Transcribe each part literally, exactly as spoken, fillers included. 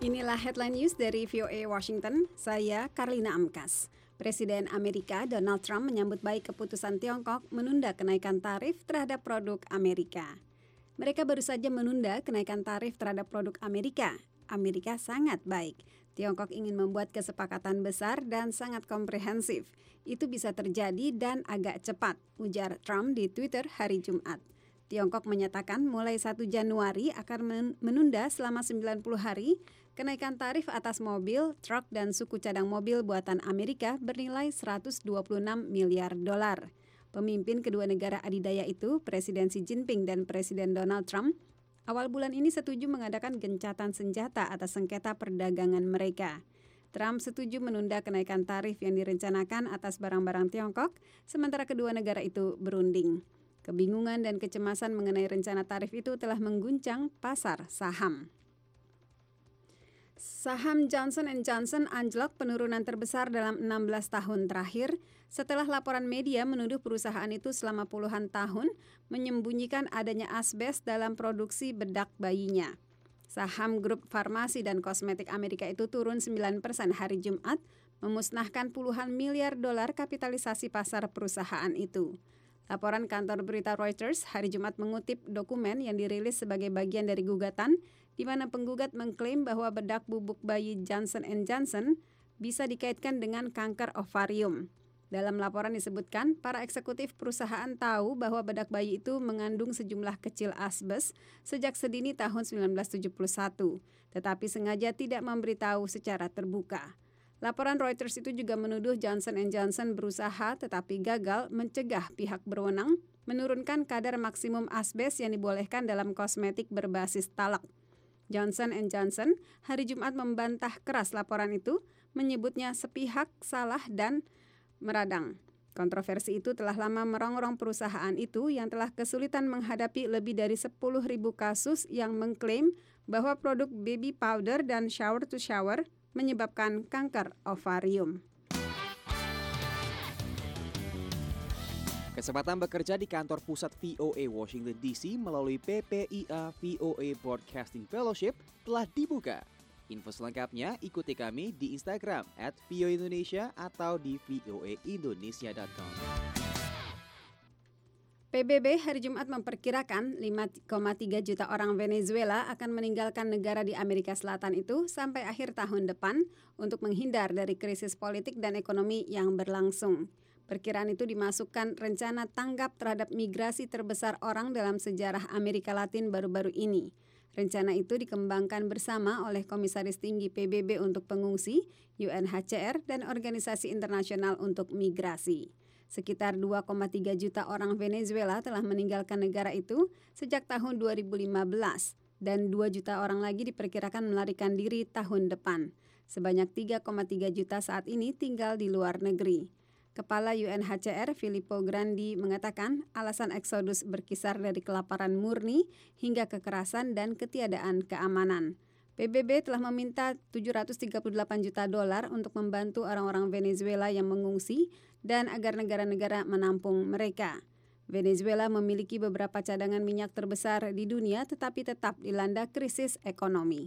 Inilah headline news dari V O A Washington, saya Karlina Amkas. Presiden Amerika Donald Trump menyambut baik keputusan Tiongkok menunda kenaikan tarif terhadap produk Amerika. Mereka baru saja menunda kenaikan tarif terhadap produk Amerika. Amerika sangat baik. Tiongkok ingin membuat kesepakatan besar dan sangat komprehensif. Itu bisa terjadi dan agak cepat, ujar Trump di Twitter hari Jumat. Tiongkok menyatakan mulai satu Januari akan menunda selama sembilan puluh hari kenaikan tarif atas mobil, truk, dan suku cadang mobil buatan Amerika bernilai seratus dua puluh enam miliar dolar. Pemimpin kedua negara adidaya itu, Presiden Xi Jinping dan Presiden Donald Trump, awal bulan ini setuju mengadakan gencatan senjata atas sengketa perdagangan mereka. Trump setuju menunda kenaikan tarif yang direncanakan atas barang-barang Tiongkok, sementara kedua negara itu berunding. Kebingungan dan kecemasan mengenai rencana tarif itu telah mengguncang pasar saham. Saham Johnson and Johnson anjlok penurunan terbesar dalam enam belas tahun terakhir setelah laporan media menuduh perusahaan itu selama puluhan tahun menyembunyikan adanya asbes dalam produksi bedak bayinya. Saham grup farmasi dan kosmetik Amerika itu turun sembilan persen hari Jumat, memusnahkan puluhan miliar dolar kapitalisasi pasar perusahaan itu. Laporan kantor berita Reuters hari Jumat mengutip dokumen yang dirilis sebagai bagian dari gugatan di mana penggugat mengklaim bahwa bedak bubuk bayi Johnson and Johnson bisa dikaitkan dengan kanker ovarium. Dalam laporan disebutkan, para eksekutif perusahaan tahu bahwa bedak bayi itu mengandung sejumlah kecil asbes sejak sedini tahun sembilan belas tujuh puluh satu, tetapi sengaja tidak memberitahu secara terbuka. Laporan Reuters itu juga menuduh Johnson and Johnson berusaha tetapi gagal mencegah pihak berwenang menurunkan kadar maksimum asbes yang dibolehkan dalam kosmetik berbasis talak. Johnson and Johnson hari Jumat membantah keras laporan itu, menyebutnya sepihak, salah, dan meradang. Kontroversi itu telah lama merongrong perusahaan itu yang telah kesulitan menghadapi lebih dari sepuluh ribu kasus yang mengklaim bahwa produk baby powder dan shower to shower menyebabkan kanker ovarium. Kesempatan bekerja di kantor pusat V O A Washington D C melalui P P I A V O A Broadcasting Fellowship telah dibuka. Info selengkapnya ikuti kami di Instagram at V O A Indonesia atau di v o a indonesia dot com. P B B hari Jumat memperkirakan lima koma tiga juta orang Venezuela akan meninggalkan negara di Amerika Selatan itu sampai akhir tahun depan untuk menghindar dari krisis politik dan ekonomi yang berlangsung. Perkiraan itu dimasukkan rencana tanggap terhadap migrasi terbesar orang dalam sejarah Amerika Latin baru-baru ini. Rencana itu dikembangkan bersama oleh Komisaris Tinggi P B B untuk Pengungsi, U N H C R, dan Organisasi Internasional untuk Migrasi. Sekitar dua koma tiga juta orang Venezuela telah meninggalkan negara itu sejak tahun dua ribu lima belas dan dua juta orang lagi diperkirakan melarikan diri tahun depan. Sebanyak tiga koma tiga juta saat ini tinggal di luar negeri. Kepala U N H C R Filippo Grandi mengatakan alasan eksodus berkisar dari kelaparan murni hingga kekerasan dan ketiadaan keamanan. P B B telah meminta tujuh ratus tiga puluh delapan juta dolar untuk membantu orang-orang Venezuela yang mengungsi dan agar negara-negara menampung mereka. Venezuela memiliki beberapa cadangan minyak terbesar di dunia tetapi tetap dilanda krisis ekonomi.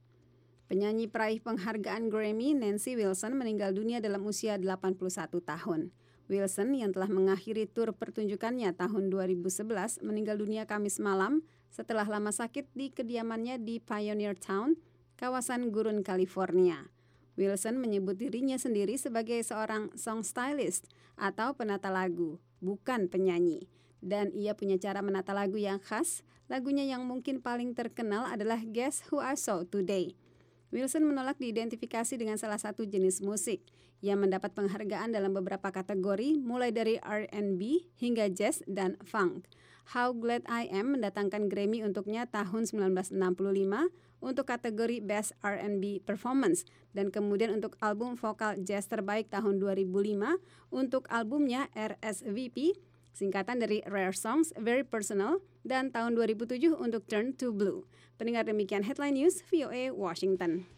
Penyanyi peraih penghargaan Grammy Nancy Wilson meninggal dunia dalam usia delapan puluh satu tahun. Wilson yang telah mengakhiri tur pertunjukannya tahun dua ribu sebelas meninggal dunia Kamis malam setelah lama sakit di kediamannya di Pioneer Town, kawasan Gurun, California. Wilson menyebut dirinya sendiri sebagai seorang song stylist atau penata lagu, bukan penyanyi. Dan ia punya cara menata lagu yang khas. Lagunya yang mungkin paling terkenal adalah Guess Who I Saw Today. Wilson menolak diidentifikasi dengan salah satu jenis musik. Ia mendapat penghargaan dalam beberapa kategori, mulai dari R and B hingga jazz dan funk. How Glad I Am mendatangkan Grammy untuknya tahun sembilan belas enam puluh lima untuk kategori Best R and B Performance dan kemudian untuk album vokal jazz terbaik tahun dua ribu lima untuk albumnya R S V P, singkatan dari Rare Songs, Very Personal, dan tahun dua ribu tujuh untuk Turn to Blue. Pendengar, demikian Headline News V O A Washington.